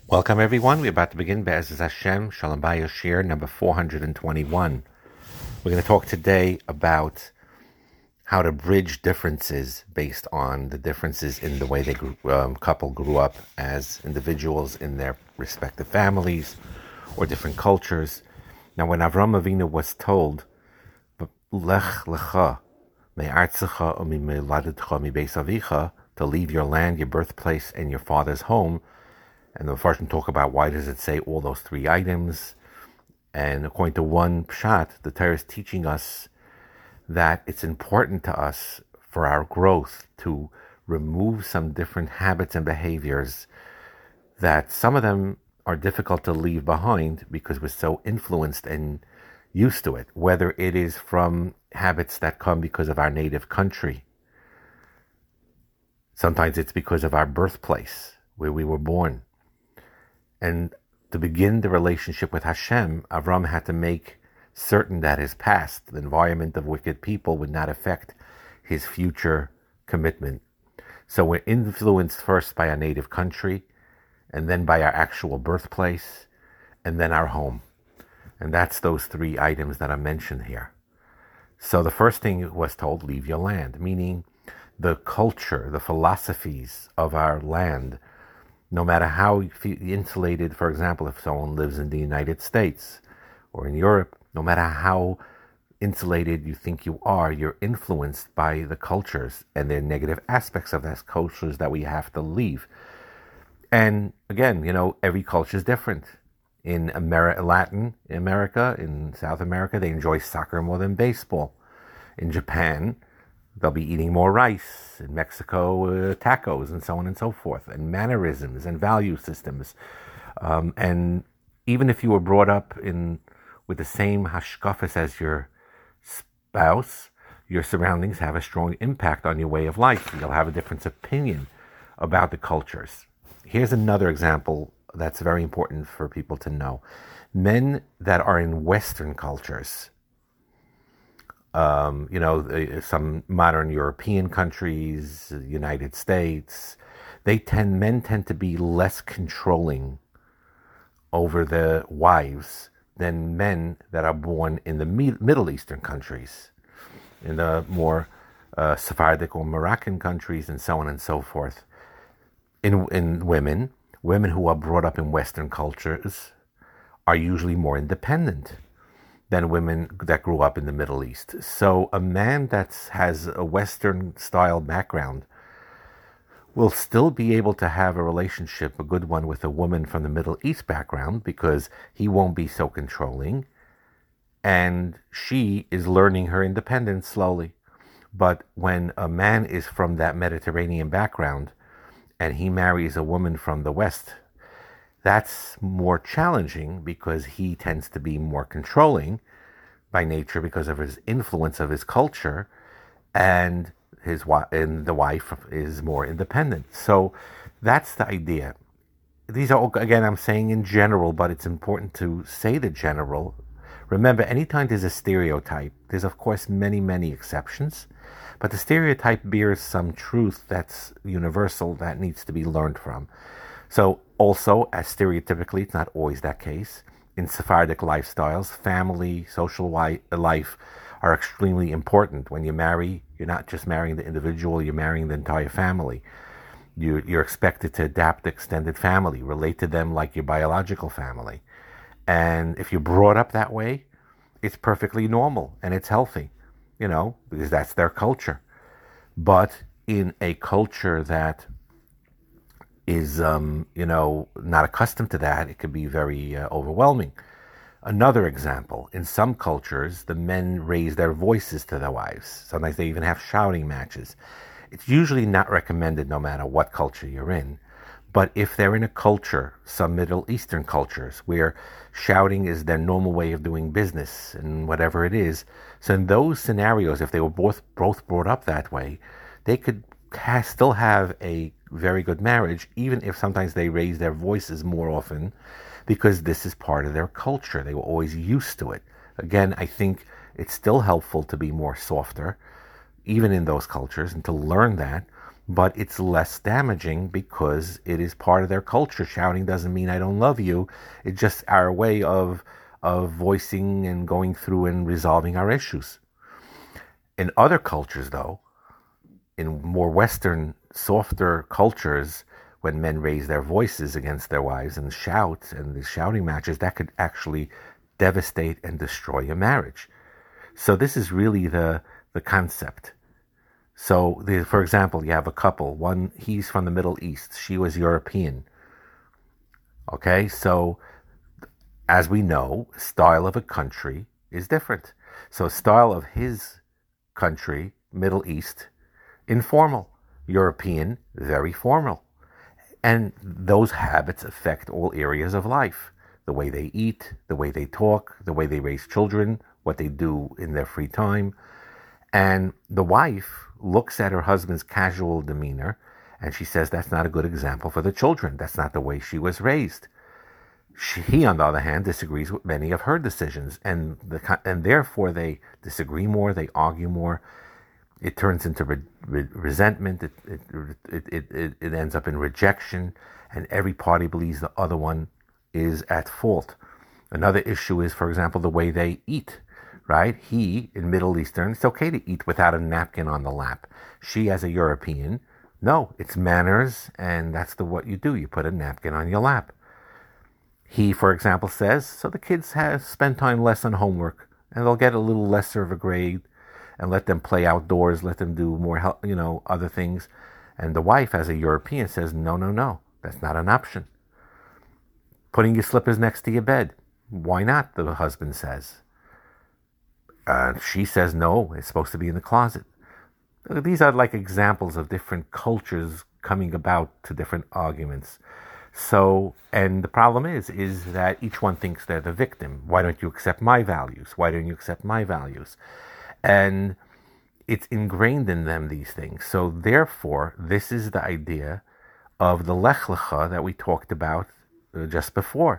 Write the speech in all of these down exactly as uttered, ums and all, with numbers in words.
Welcome, everyone. We're about to begin Be'ezus Hashem, Shalom Bayis Shir, number four hundred twenty-one. We're going to talk today about how to bridge differences based on the differences in the way the grew, um, couple grew up as individuals in their respective families or different cultures. Now, when Avram Avinu was told, Lech lecha me'artzecha u'mimeladetcha mibeis avicha, to leave your land, your birthplace, and your father's home, and the Farshim talk about why does it say all those three items. And according to one pshat, the Torah is teaching us that it's important to us for our growth to remove some different habits and behaviors that some of them are difficult to leave behind because we're so influenced and used to it, whether it is from habits that come because of our native country. Sometimes it's because of our birthplace, where we were born. And to begin the relationship with Hashem, Avram had to make certain that his past, the environment of wicked people, would not affect his future commitment. So we're influenced first by our native country, and then by our actual birthplace, and then our home. And that's those three items that are mentioned here. So the first thing was told, leave your land, meaning the culture, the philosophies of our land. No matter how insulated, for example, if someone lives in the United States or in Europe, no matter how insulated you think you are, you're influenced by the cultures and the negative aspects of those cultures that we have to leave. And again, you know, every culture is different. In Ameri- Latin America, in South America, they enjoy soccer more than baseball. In Japan, they'll be eating more rice. In Mexico, uh, tacos, and so on and so forth, and mannerisms and value systems. Um, and even if you were brought up in with the same hashkafas as your spouse, your surroundings have a strong impact on your way of life. You'll have a different opinion about the cultures. Here's another example that's very important for people to know. Men that are in Western cultures, Um, you know, some modern European countries, United States, they tend, men tend to be less controlling over the wives than men that are born in the Middle Eastern countries, in the more uh, Sephardic or Moroccan countries, and so on and so forth. In, in women, women who are brought up in Western cultures are usually more independent than women that grew up in the Middle East. So a man that has a Western-style background will still be able to have a relationship, a good one, with a woman from the Middle East background because he won't be so controlling, and she is learning her independence slowly. But when a man is from that Mediterranean background and he marries a woman from the West, that's more challenging because he tends to be more controlling by nature because of his influence of his culture, and his and the wife is more independent. So that's the idea. These are, again, I'm saying in general, but it's important to say the general. Remember, anytime there's a stereotype, there's of course many, many exceptions, but the stereotype bears some truth that's universal that needs to be learned from. So also, as stereotypically, it's not always that case. In Sephardic lifestyles, family, social life are extremely important. When you marry, you're not just marrying the individual, you're marrying the entire family. You, you're expected to adapt the extended family, relate to them like your biological family. And if you're brought up that way, it's perfectly normal and it's healthy, you know, because that's their culture. But in a culture that is, um, you know, not accustomed to that, it could be very uh, overwhelming. Another example, in some cultures, the men raise their voices to their wives. Sometimes they even have shouting matches. It's usually not recommended no matter what culture you're in. But if they're in a culture, some Middle Eastern cultures, where shouting is their normal way of doing business and whatever it is, so in those scenarios, if they were both, both brought up that way, they could ha- still have a very good marriage, even if sometimes they raise their voices more often, because this is part of their culture. They were always used to it. Again, I think it's still helpful to be more softer, even in those cultures, and to learn that. but it's less damaging because it is part of their culture. Shouting doesn't mean I don't love you. It's just our way of of voicing and going through and resolving our issues. In other cultures, though, in more Western, softer cultures, when men raise their voices against their wives and shout, and the shouting matches, that could actually devastate and destroy a marriage. So this is really the the concept. So, the, for example, you have a couple. One, he's from the Middle East. She was European. Okay, so as we know, style of a country is different. So, style of his country, Middle East, informal. European, very formal. And those habits affect all areas of life. The way they eat, the way they talk, the way they raise children, what they do in their free time. And the wife looks at her husband's casual demeanor and she says that's not a good example for the children. That's not the way she was raised. She, he, on the other hand, disagrees with many of her decisions, and the, and therefore they disagree more, they argue more. It turns into re, re, resentment, it it, it, it, it ends up in rejection, and every party believes the other one is at fault. Another issue is, for example, the way they eat. Right? He, in Middle Eastern, it's okay to eat without a napkin on the lap. She, as a European, no, it's manners, and that's the what you do. You put a napkin on your lap. He, for example, says, so the kids have spend time less on homework, and they'll get a little lesser of a grade, and let them play outdoors, let them do more, you know, other things. And the wife, as a European, says, no, no, no, that's not an option. Putting your slippers next to your bed, why not? The husband says. Uh, she says, no, it's supposed to be in the closet. These are like examples of different cultures coming about to different arguments. So, and the problem is, is that each one thinks they're the victim. Why don't you accept my values? Why don't you accept my values? And it's ingrained in them, these things. So therefore, this is the idea of the Lech Lecha that we talked about uh, just before.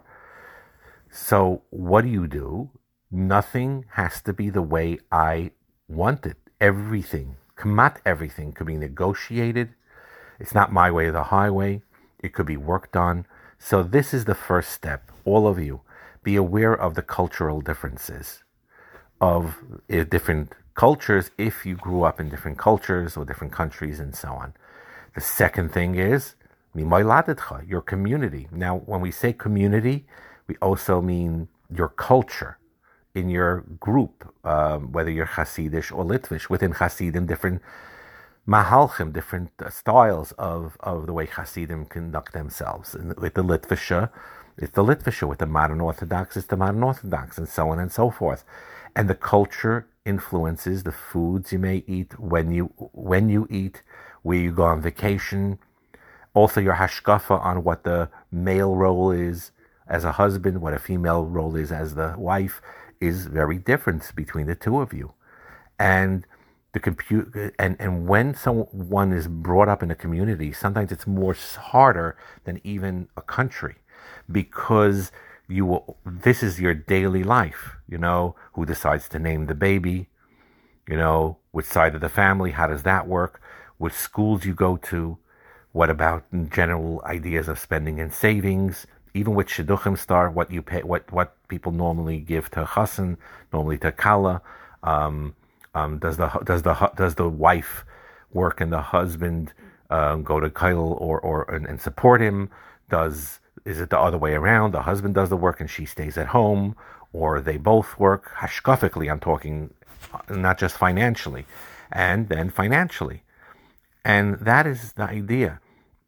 So what do you do? Nothing has to be the way I want it. Everything, kamat everything, could be negotiated. It's not my way or the highway. It could be worked on. So this is the first step. All of you, be aware of the cultural differences of uh, different cultures if you grew up in different cultures or different countries and so on. The second thing is, your community. Now, when we say community, we also mean your culture. In your group, um, whether you're Hasidish or Litvish, within Hasidim, different mahalchim, different uh, styles of, of the way Hasidim conduct themselves. And with the Litvisha, it's the Litvisha. With the modern Orthodox, it's the modern Orthodox, and so on and so forth. And the culture influences the foods you may eat, when you when you eat, where you go on vacation. Also, your hashkafa on what the male role is as a husband, what a female role is as the wife, is very different between the two of you. And the compute and, and when someone is brought up in a community, sometimes it's more harder than even a country, because you will, this is your daily life, you know, who decides to name the baby, you know, which side of the family, how does that work, which schools you go to, what about general ideas of spending and savings, even with shidduchim star, what you pay, what, what people normally give to chassan, normally to kala. Um, um, does the does the does the wife work and the husband um, go to kail or or and, and support him? Does is it the other way around? The husband does the work and she stays at home, or they both work? Hashkafically, I'm talking, not just financially, and then financially, and that is the idea.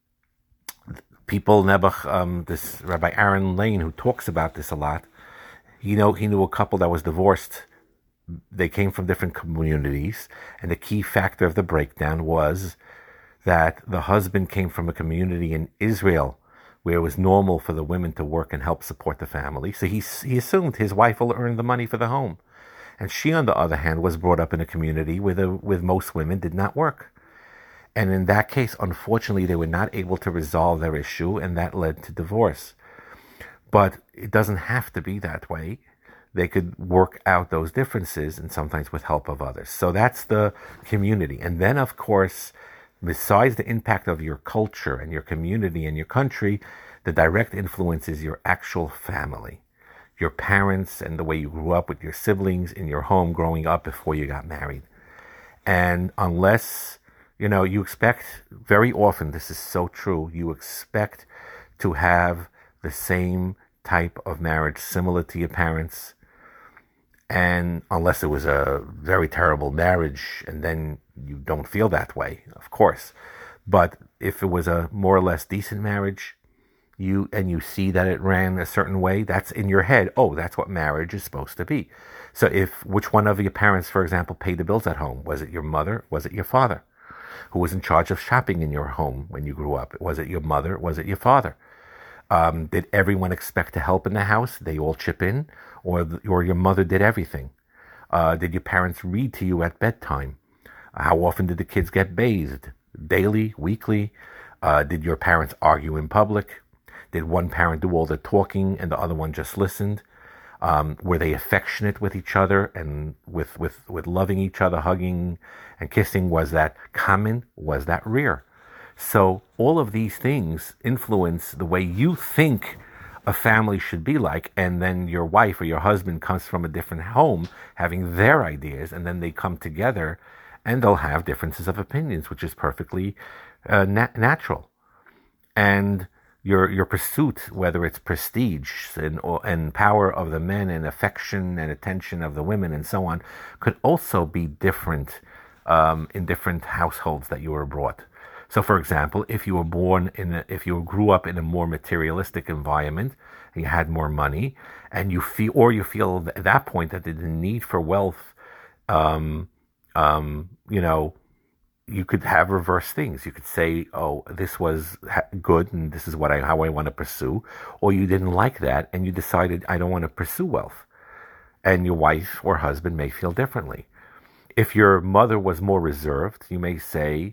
People, Nebuch, um, this Rabbi Aaron Lane, who talks about this a lot, you know, he knew a couple that was divorced. They came from different communities, and the key factor of the breakdown was that the husband came from a community in Israel where it was normal for the women to work and help support the family. So he he assumed his wife will earn the money for the home. And she, on the other hand, was brought up in a community where the, with most women did not work. And in that case, unfortunately, they were not able to resolve their issue, and that led to divorce. But it doesn't have to be that way. They could work out those differences, and sometimes with help of others. So that's the community. And then, of course, Besides the impact of your culture and your community and your country, the direct influence is your actual family, your parents and the way you grew up with your siblings in your home growing up before you got married. And unless, you know, you expect, very often, this is so true, you expect to have the same type of marriage similar to your parents. And unless it was a very terrible marriage and then you don't feel that way, of course. But if it was a more or less decent marriage, you and you see that it ran a certain way, that's in your head. Oh, that's what marriage is supposed to be. So if, which one of your parents, for example, paid the bills at home? Was it your mother? Was it your father? Who was in charge of shopping in your home when you grew up? Was it your mother? Was it your father? Um, did everyone expect to help in the house? They all chip in? Or, or your mother did everything? Uh, did your parents read to you at bedtime? How often did the kids get bathed? Daily? Weekly? Uh, did your parents argue in public? Did one parent do all the talking and the other one just listened? Um, were they affectionate with each other and with, with, with loving each other, hugging and kissing? Was that common? Was that rare? So all of these things influence the way you think a family should be like, and then your wife or your husband comes from a different home having their ideas, and then they come together and they'll have differences of opinions, which is perfectly uh, nat- natural. And your your pursuit, whether it's prestige and, and power of the men and affection and attention of the women and so on, could also be different um, in different households that you were brought. So, for example, if you were born in, a, if you grew up in a more materialistic environment, and you had more money, and you feel, or you feel at that point that the need for wealth, um, um, you know, you could have reverse things. You could say, "Oh, this was good, and this is what I how I want to pursue," or you didn't like that, and you decided, "I don't want to pursue wealth," and your wife or husband may feel differently. If your mother was more reserved, you may say,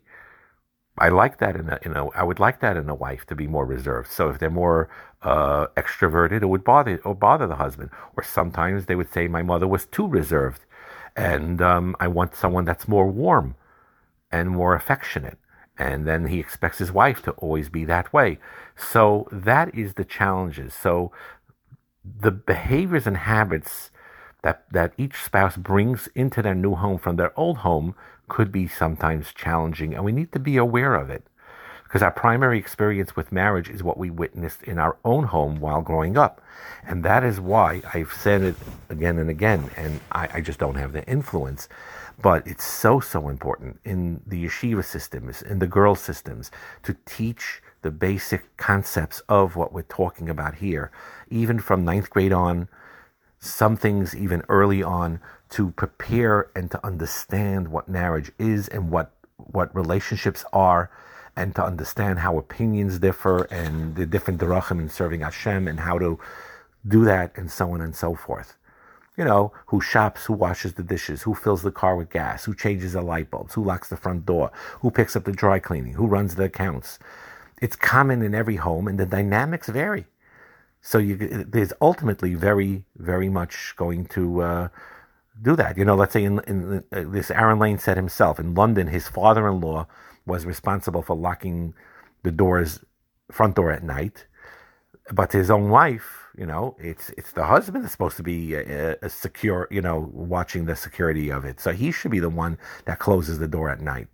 I like that in a, in a, I would like that in a wife to be more reserved. So if they're more uh, extroverted, it would bother or bother the husband. Or sometimes they would say, my mother was too reserved, and um, I want someone that's more warm and more affectionate. And then he expects his wife to always be that way. So that is the challenges. So the behaviors and habits that that each spouse brings into their new home from their old home could be sometimes challenging, and we need to be aware of it, because our primary experience with marriage is what we witnessed in our own home while growing up. And that is why I've said it again and again, and I, I just don't have the influence, but it's so, so important in the yeshiva systems, in the girls' systems, to teach the basic concepts of what we're talking about here, even from ninth grade on, some things even early on, to prepare and to understand what marriage is and what what relationships are, and to understand how opinions differ and the different derachim in serving Hashem and how to do that, and so on and so forth. You know, who shops, who washes the dishes, who fills the car with gas, who changes the light bulbs, who locks the front door, who picks up the dry cleaning, who runs the accounts. It's common in every home, and the dynamics vary. So you, there's ultimately very, very much going to uh, do that. You know, let's say in, in uh, this, Aaron Lane said himself, in London, his father-in-law was responsible for locking the doors, front door at night. But his own wife, you know, it's it's the husband that's supposed to be a, a secure, you know, watching the security of it. So he should be the one that closes the door at night.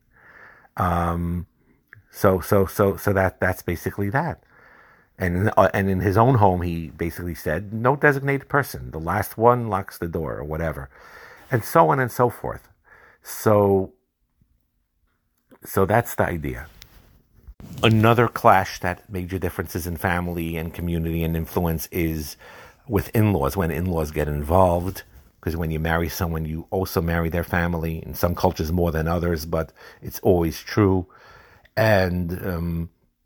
Um, so so so so that that's basically that. And uh, and in his own home, he basically said, no designated person. The last one locks the door or whatever. And so on and so forth. So, so that's the idea. Another clash that major differences in family and community and influence is with in-laws, when in-laws get involved. Because when you marry someone, you also marry their family. In some cultures more than others, but it's always true. And um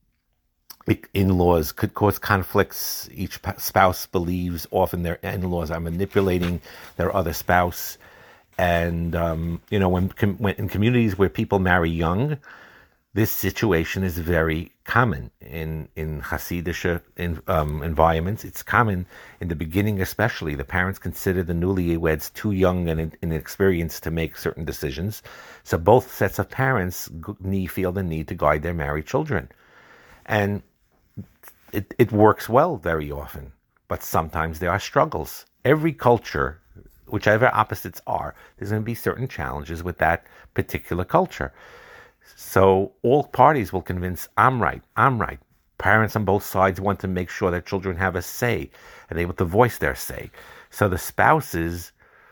in-laws could cause conflicts. Each spouse believes often their in-laws are manipulating their other spouse. And, um, you know, when, when in communities where people marry young, This situation is very common in in Hasidic in, um, environments. It's common in the beginning, especially. The parents consider the newlyweds too young and inexperienced to make certain decisions. So both sets of parents need, feel the need to guide their married children. And it, it works well very often. But sometimes there are struggles. Every culture, whichever opposites are, there's going to be certain challenges with that particular culture. So all parties will convince, I'm right, I'm right. Parents on both sides want to make sure their children have a say and able to voice their say. So the spouses,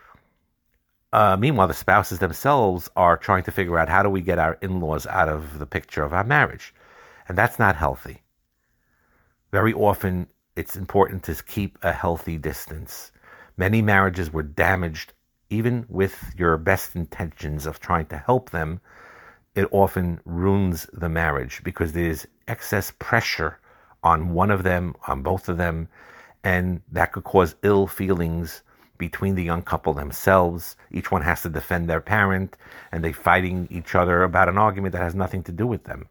uh, meanwhile, the spouses themselves are trying to figure out, how do we get our in-laws out of the picture of our marriage? And that's not healthy. Very often, it's important to keep a healthy distance. Many marriages were damaged, even with your best intentions of trying to help them. It often ruins the marriage because there's excess pressure on one of them, on both of them, and that could cause ill feelings between the young couple themselves. Each one has to defend their parent, and they're fighting each other about an argument that has nothing to do with them.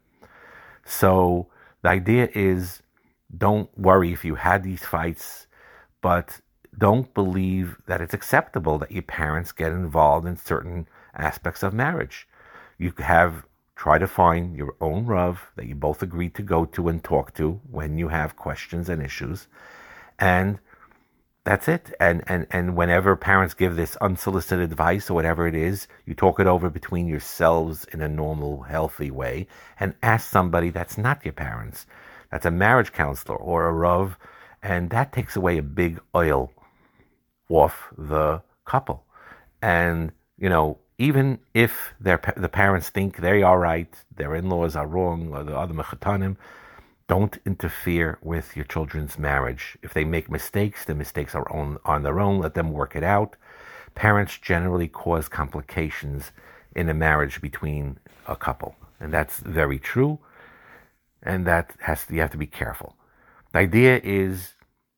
So the idea is, don't worry if you had these fights, but don't believe that it's acceptable that your parents get involved in certain aspects of marriage. You have, try to find your own Rav that you both agree to go to and talk to when you have questions and issues. And that's it. And, and, and whenever parents give this unsolicited advice or whatever it is, you talk it over between yourselves in a normal, healthy way and ask somebody that's not your parents. That's a marriage counselor or a Rav. And that takes away a big oil off the couple. And, you know, even if their the parents think they are right, their in-laws are wrong, or the other mechatanim, don't interfere with your children's marriage. If they make mistakes, the mistakes are on, on their own. Let them work it out. Parents generally cause complications in a marriage between a couple, and that's very true. And that has to, you have to be careful. The idea is,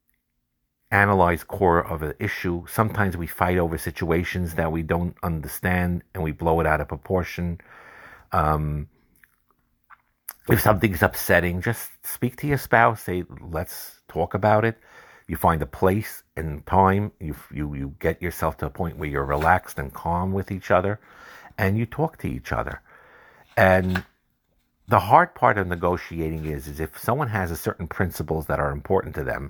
analyze core of an issue. Sometimes we fight over situations that we don't understand and we blow it out of proportion. Um, if something's upsetting, just speak to your spouse. Say, let's talk about it. You find a place and time. You, you, you get yourself to a point where you're relaxed and calm with each other and you talk to each other. And the hard part of negotiating is, is if someone has a certain principles that are important to them,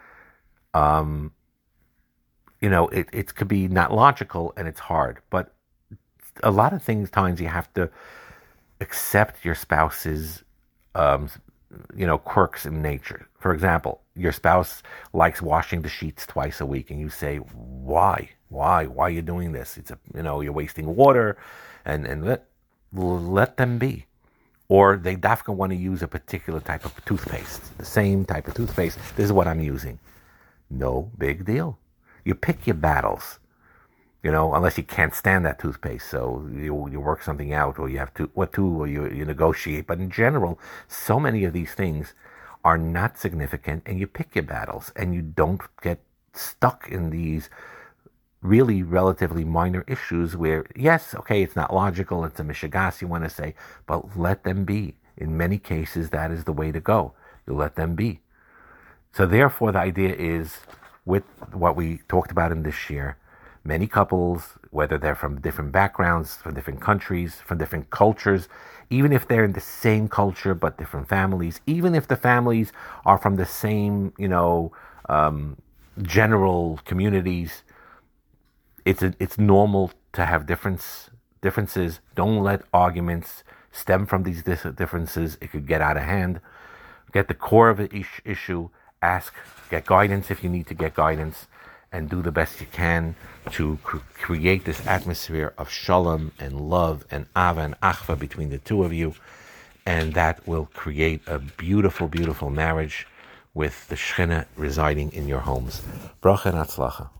Um, you know, it, it could be not logical and it's hard, but a lot of things, times you have to accept your spouse's, um, you know, quirks in nature. For example, your spouse likes washing the sheets twice a week and you say, why, why, why are you doing this? It's a, you know, you're wasting water and, and let, let them be. Or they dafka want to use a particular type of toothpaste, the same type of toothpaste. This is what I'm using. No big deal. You pick your battles, you know, unless you can't stand that toothpaste. So you you work something out, or you have to, what to, or you, you negotiate. But in general, so many of these things are not significant, and you pick your battles, and you don't get stuck in these really relatively minor issues where, yes, okay, it's not logical, it's a mishigas you want to say, but let them be. In many cases, that is the way to go. You let them be. So therefore, the idea is, with what we talked about in this year, many couples, whether they're from different backgrounds, from different countries, from different cultures, even if they're in the same culture but different families, even if the families are from the same, you know, um, general communities, it's a, it's normal to have difference differences. Don't let arguments stem from these differences. It could get out of hand. Get the core of the issue. Ask, get guidance if you need to get guidance, and do the best you can to cr- create this atmosphere of shalom and love and ava and achva between the two of you, and that will create a beautiful, beautiful marriage with the Shekhinah residing in your homes. Bracha and Hatzlacha.